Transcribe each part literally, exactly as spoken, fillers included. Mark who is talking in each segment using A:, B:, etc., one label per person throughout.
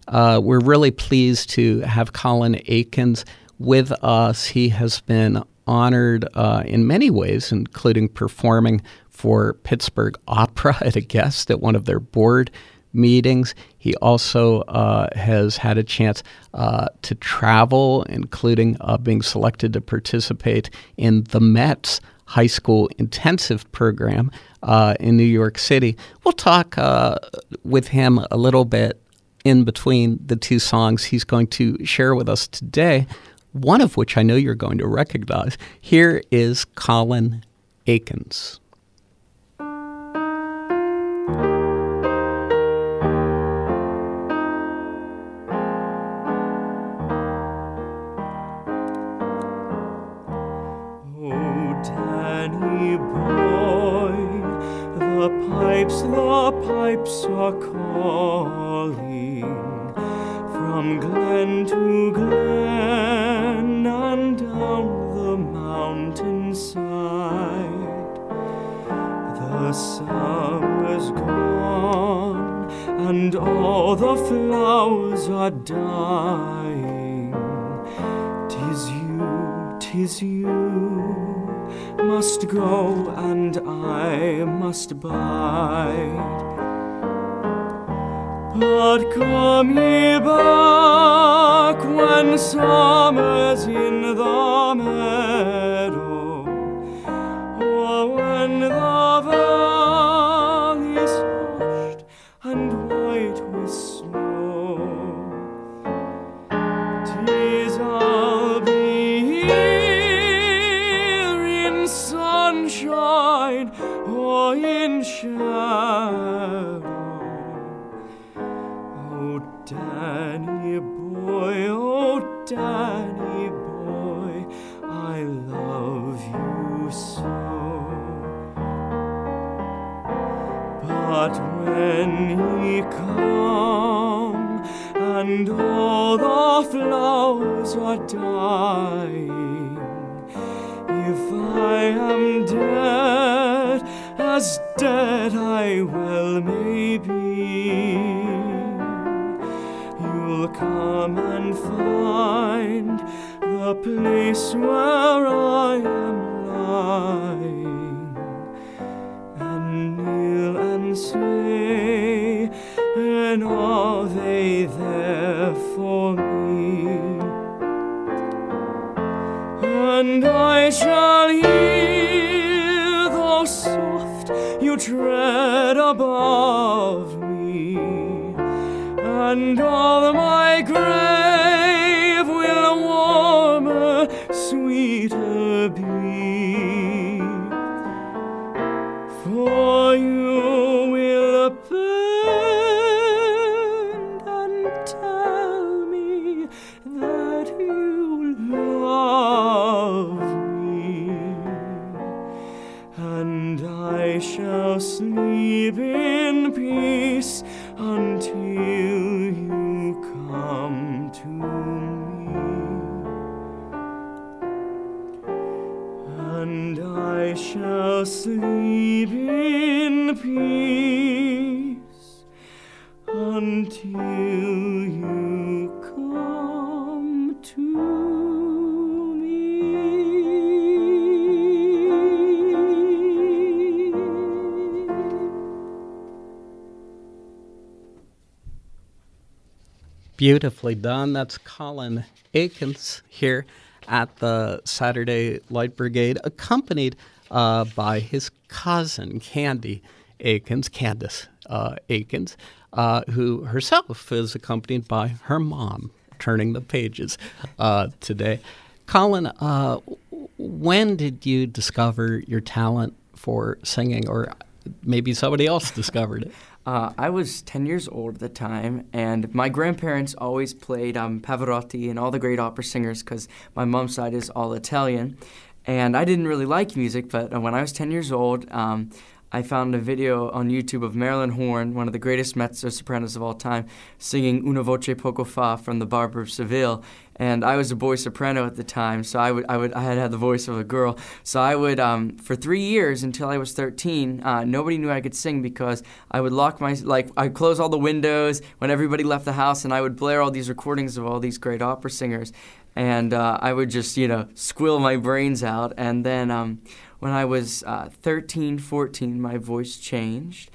A: Uh, we're really pleased to have Colin Akins with us. He has been honored uh, in many ways, including performing for Pittsburgh Opera as a guest at one of their board meetings. He also uh, has had a chance uh, to travel, including uh, being selected to participate in the Met's high school intensive program uh, in New York City. We'll talk uh, with him a little bit in between the two songs he's going to share with us today, one of which I know you're going to recognize. Here is Colin Akins.
B: The pipes are calling from glen to glen and down the mountainside. The summer's gone and all the flowers are dying. 'Tis you, 'tis you must go and I must bide. But come ye back when summer's in the meadow, or when the valley's hushed and white with snow. 'Tis I'll be here in sunshine or in shadow. Oh, Danny boy, oh, Danny boy, I love you so. But when ye come and all the flowers are dying, if I am dead, as dead I well may be, you'll come and find the place where I am lying, and kneel and say, and are they there for me? And I shall hear, though soft, you tread above me, and all my grave will warmer, sweeter be. For you will bend and tell me that you love me, and I shall sleep in peace until you come to me, and I shall sleep in peace until you come to me.
A: Beautifully done. That's Colin Akins here at the Saturday Light Brigade, accompanied uh, by his cousin, Candy Akins, Candace uh, Akins, uh, who herself is accompanied by her mom, turning the pages uh, today. Colin, uh, when did you discover your talent for singing, or maybe somebody else discovered it?
C: Uh, I was ten years old at the time, and my grandparents always played um, Pavarotti and all the great opera singers because my mom's side is all Italian. And I didn't really like music, but when I was ten years old, um, I found a video on YouTube of Marilyn Horne, one of the greatest mezzo-sopranos of all time, singing Una voce poco fa from The Barber of Seville. and I was a boy soprano at the time, so I would I would I had had the voice of a girl. So I would um, for three years until I was thirteen. Uh, nobody knew I could sing because I would lock my like I'd close all the windows when everybody left the house, and I would blare all these recordings of all these great opera singers, and uh, I would just you know squill my brains out. And then um, when I was uh, thirteen, fourteen, my voice changed.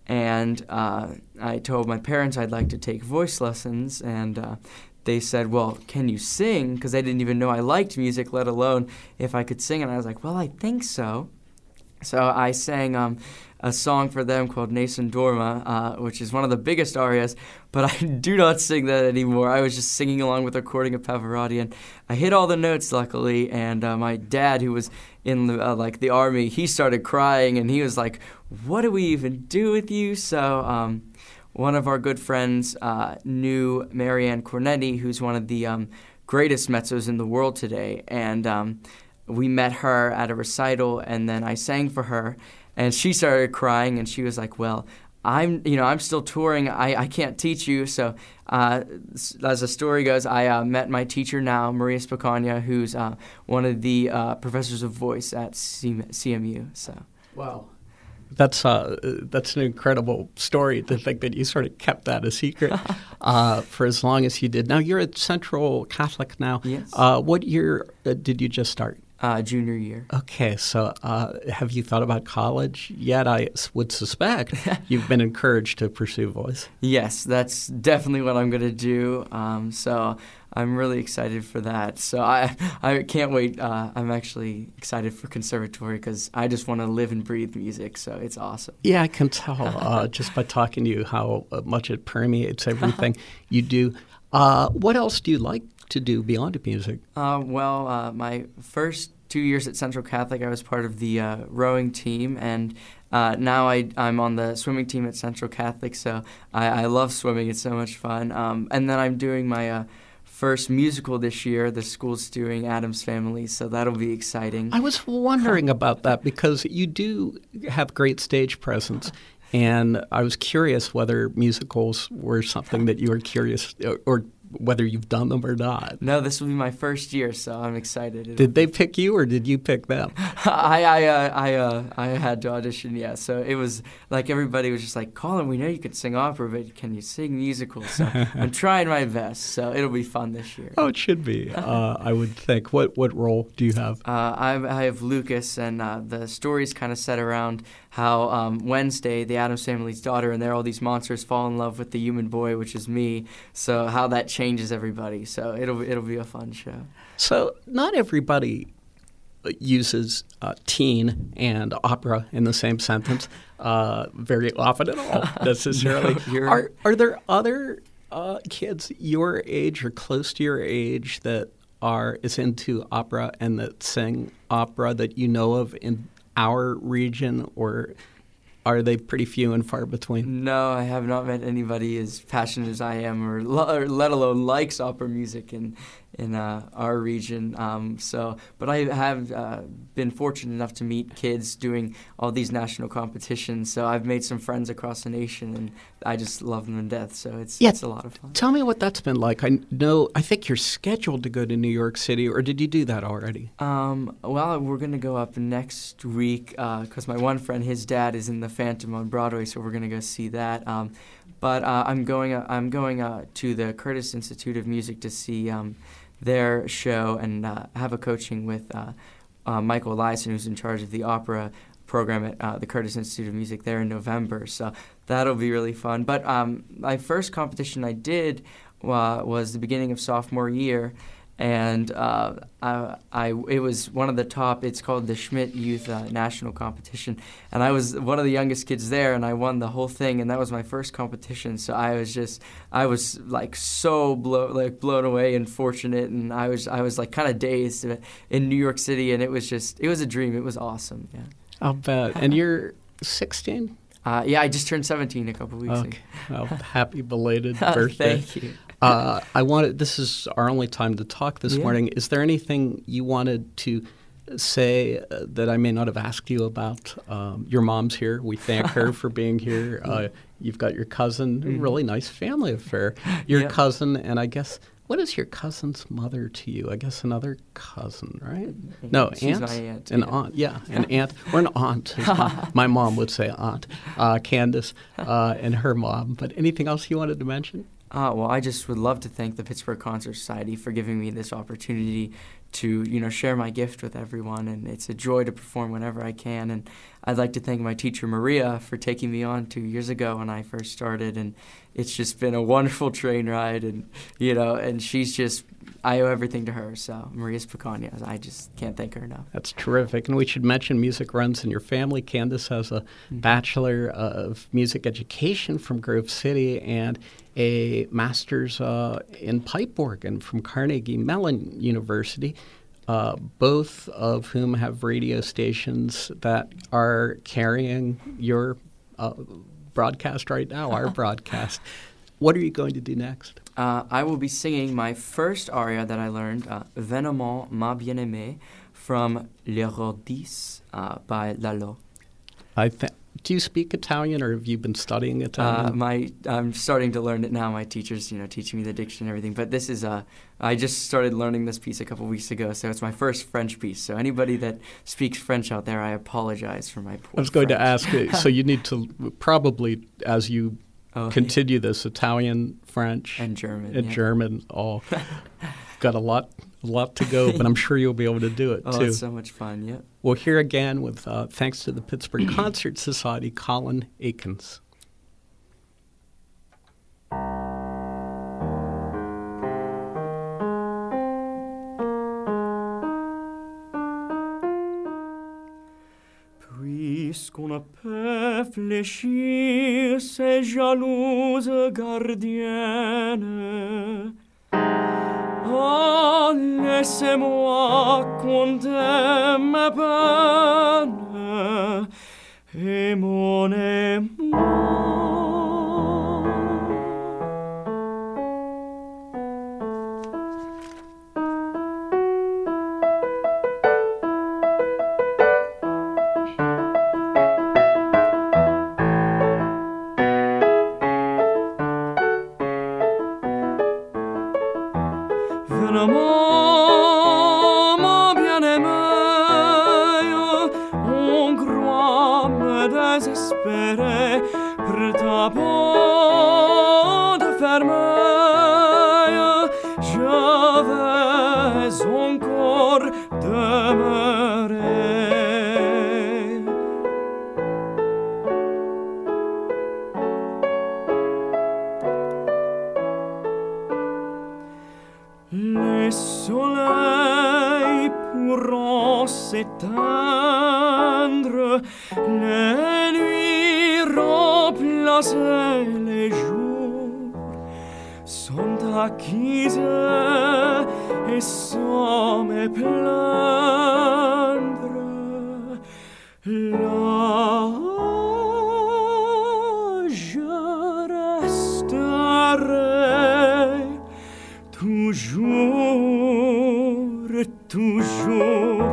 C: And uh, I told my parents I'd like to take voice lessons, and uh, they said, well, can you sing? Because they didn't even know I liked music, let alone if I could sing. And I was like, well, I think so. So I sang um, a song for them called Nessun Dorma, uh, which is one of the biggest arias, but I do not sing that anymore. I was just singing along with a recording of Pavarotti, and I hit all the notes, luckily, and uh, my dad, who was in the, uh, like the army, he started crying, and he was like, what do we even do with you? So um, one of our good friends uh, knew Marianne Cornetti, who's one of the um, greatest mezzos in the world today, and um, we met her at a recital, and then I sang for her, and she started crying, and she was like, well, I'm, you know, I'm still touring. I, I can't teach you. So uh, as the story goes, I uh, met my teacher now, Maria Spicagna, who's uh, one of the uh, professors of voice at C M U. So
A: wow. That's uh, that's an incredible story to think that you sort of kept that a secret uh, for as long as you did. Now, you're at Central Catholic now.
C: Yes.
A: Uh, what year uh, did you just start?
C: Uh, junior year.
A: Okay, so uh, have you thought about college yet? I would suspect you've been encouraged to pursue voice.
C: Yes, that's definitely what I'm going to do. Um, so I'm really excited for that. So I I can't wait. Uh, I'm actually excited for conservatory because I just want to live and breathe music. So it's awesome.
A: Yeah, I can tell uh, just by talking to you how much it permeates everything you do. Uh, what else do you like to do beyond music?
C: Uh, well, uh, my first two years at Central Catholic, I was part of the uh, rowing team, and uh, now I, I'm on the swimming team at Central Catholic, so I, I love swimming. It's so much fun. Um, and then I'm doing my uh, first musical this year. The school's doing Addams Family, so that'll be exciting.
A: I was wondering about that because you do have great stage presence. And I was curious whether musicals were something that you were curious or, or whether you've done them or not.
C: No, this will be my first year, so I'm excited. It'll
A: did they pick you or did you pick them?
C: I I uh, I uh, I had to audition, yeah. So it was like everybody was just like, Colin, we know you can sing opera, but can you sing musicals? So I'm trying my best. So it'll be fun this year.
A: Oh, it should be. Uh, I would think. What what role do you have?
C: Uh, I, I have Lucas, and uh, the story's kind of set around how um, Wednesday, the Addams Family's daughter, and there all these monsters fall in love with the human boy, which is me. So how that changes everybody. So it'll it'll be a fun show.
A: So not everybody uses uh, teen and opera in the same sentence uh, very often at all necessarily.
C: No,
A: are are there other uh, kids your age or close to your age that are is into opera and that sing opera that you know of in our region, or are they pretty few and far between?
C: No, I have not met anybody as passionate as I am, or, lo- or let alone likes opera music in in uh, our region. Um, so, but I have uh, been fortunate enough to meet kids doing all these national competitions. So I've made some friends across the nation, and I just love them to death. So it's
A: yeah,
C: it's a lot of fun.
A: Tell me what that's been like. I know. I think you're scheduled to go to New York City, or did you do that already?
C: Um, well, we're going to go up next week because uh, my one friend, his dad, is in the Phantom on Broadway, so we're going to go see that. Um, but uh, I'm going. Uh, I'm going uh, to the Curtis Institute of Music to see um, their show and uh, have a coaching with uh, uh, Michael Eliason, who's in charge of the opera program at uh, the Curtis Institute of Music there in November. So that'll be really fun. But um, my first competition I did uh, was the beginning of sophomore year. And uh, I, I, it was one of the top, it's called the Schmidt Youth uh, National Competition. And I was one of the youngest kids there, and I won the whole thing, and that was my first competition. So I was just, I was like so blow, like blown away and fortunate, and I was, I was like kind of dazed in New York City, and it was just, it was a dream. It was awesome, yeah.
A: I'll bet. And you're sixteen?
C: Uh, yeah, I just turned seventeen a couple weeks
A: okay.
C: ago.
A: Well, happy belated birthday.
C: Thank you.
A: uh, I wanted. This is our only time to talk this
C: yeah.
A: morning. Is there anything you wanted to say uh, that I may not have asked you about? Um, your mom's here. We thank her for being here. Uh, you've got your cousin.
C: Mm-hmm.
A: Really nice family affair. Your
C: yeah.
A: cousin, and I guess What is your cousin's mother to you? I guess another cousin, right? No,
C: She's
A: aunt?
C: my aunt.
A: An
C: yeah.
A: aunt, yeah, an aunt. Or an aunt. as my, my mom would say aunt. Uh, Candace uh, and her mom. But anything else you wanted to mention?
C: Uh, well, I just would love to thank the Pittsburgh Concert Society for giving me this opportunity to, you know, share my gift with everyone, and it's a joy to perform whenever I can. And I'd like to thank my teacher Maria for taking me on two years ago when I first started, and it's just been a wonderful train ride, and you know, and she's just, I owe everything to her. So Maria Spicania, I just can't thank her enough.
A: That's terrific. And we should mention music runs in your family. Candace has a mm-hmm. Bachelor of Music Education from Grove City and a master's uh, in pipe organ from Carnegie Mellon University, uh, both of whom have radio stations that are carrying your uh, broadcast right now, our broadcast. What are you going to do next?
C: Uh, I will be singing my first aria that I learned, uh, Venement ma bien-aimée, from L'Hérodis uh, by Lalo.
A: I th- Do you speak Italian, or have you been studying Italian?
C: Uh, my, I'm starting to learn it now. My teacher's, you know, teaching me the diction and everything. But this is, uh, I just started learning this piece a couple weeks ago, so it's my first French piece. So anybody that speaks French out there, I apologize for my poor
A: I was going
C: French.
A: to ask, uh, so you need to probably, as you
C: oh,
A: continue yeah. this, Italian, French,
C: and German,
A: and
C: yeah.
A: German, all got a lot, a lot to go, but I'm sure you'll be able to do it
C: oh,
A: too.
C: It's so much fun, yeah.
A: Well, here again with uh, thanks to the Pittsburgh Concert Society, Colin Akins.
B: Puisqu'on ne peut fléchir ces jalouses gardiennes, oh, laissez-moi compter mes peines et mon émoi. Venement, mon bien-aimé, on croit me désespérer, prêt à porte fermée, je vais encore demeurer. Les soleils pourront s'éteindre, les nuits remplacer les jours, sont acquises et sans me plaindre. Là, je resterai toujours, toujours.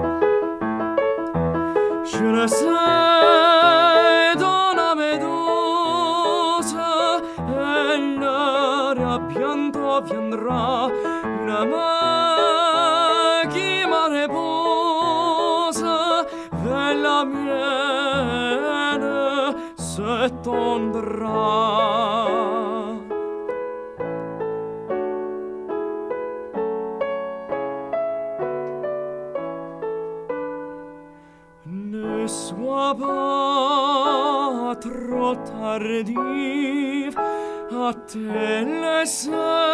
B: Je le sais dans la méduse, et l'heure bientôt viendra, la main qui me repose vers la mienne se tendra. Ne sois pas trop tardive à te laisser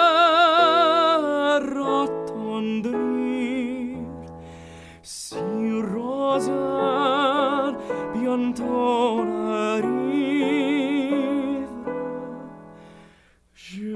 B: attendrir. Si Rosa bientôt arrive, je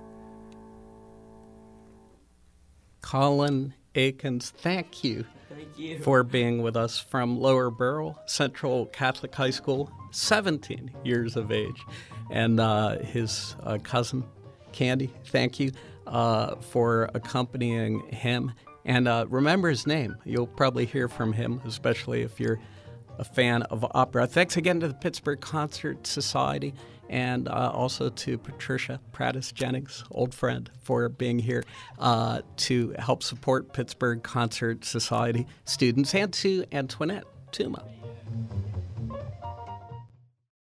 A: Colin Akins, thank you.
C: Thank you.
A: for being with us from Lower Burrell Central Catholic High School, seventeen years of age. And uh, his uh, cousin, Candy, thank you uh, for accompanying him. And uh, remember his name. You'll probably hear from him, especially if you're a fan of opera. Thanks again to the Pittsburgh Concert Society and uh, also to Patricia Prattis Jennings, old friend, for being here uh, to help support Pittsburgh Concert Society students, and to Antoinette Tuma